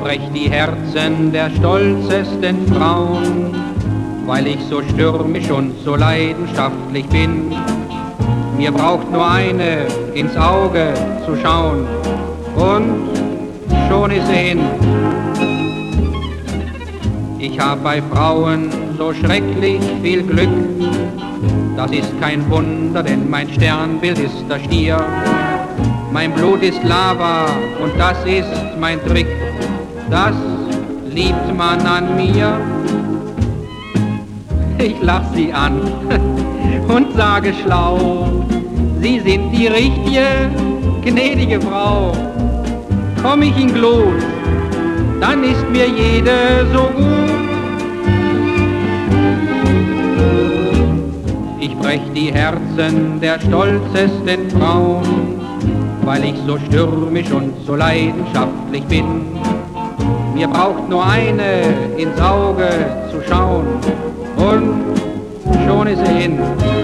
brech die Herzen der stolzesten Frauen, weil ich so stürmisch und so leidenschaftlich bin. Mir braucht nur eine ins Auge zu schauen und schon ist sie hin. Ich hab bei Frauen so schrecklich viel Glück, das ist kein Wunder, denn mein Sternbild ist der Stier. Mein Blut ist Lava und das ist mein Trick, das liebt man an mir. Ich lach sie an und sage schlau, Sie sind die richtige, gnädige Frau. Komm ich in Glut, dann ist mir jede so gut. Ich brech die Herzen der stolzesten Frauen, weil ich so stürmisch und so leidenschaftlich bin. Mir braucht nur eine ins Auge zu schauen und schon ist sie hin.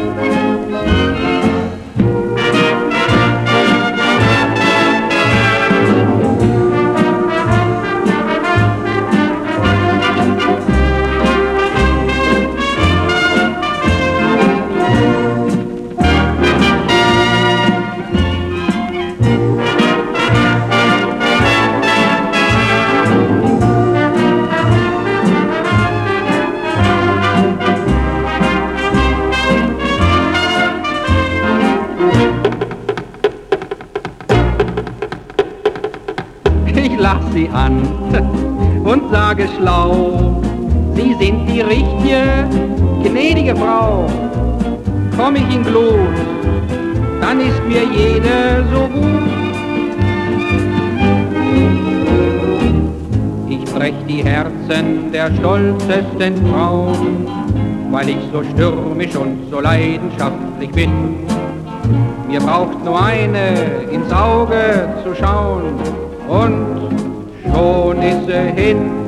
Ich lach sie an und sage schlau, Sie sind die richtige, gnädige Frau. Komm ich in Glut, dann ist mir jede so gut. Ich brech die Herzen der stolzesten Frauen, weil ich so stürmisch und so leidenschaftlich bin. Mir braucht nur eine ins Auge zu schauen und schon ist sie hin.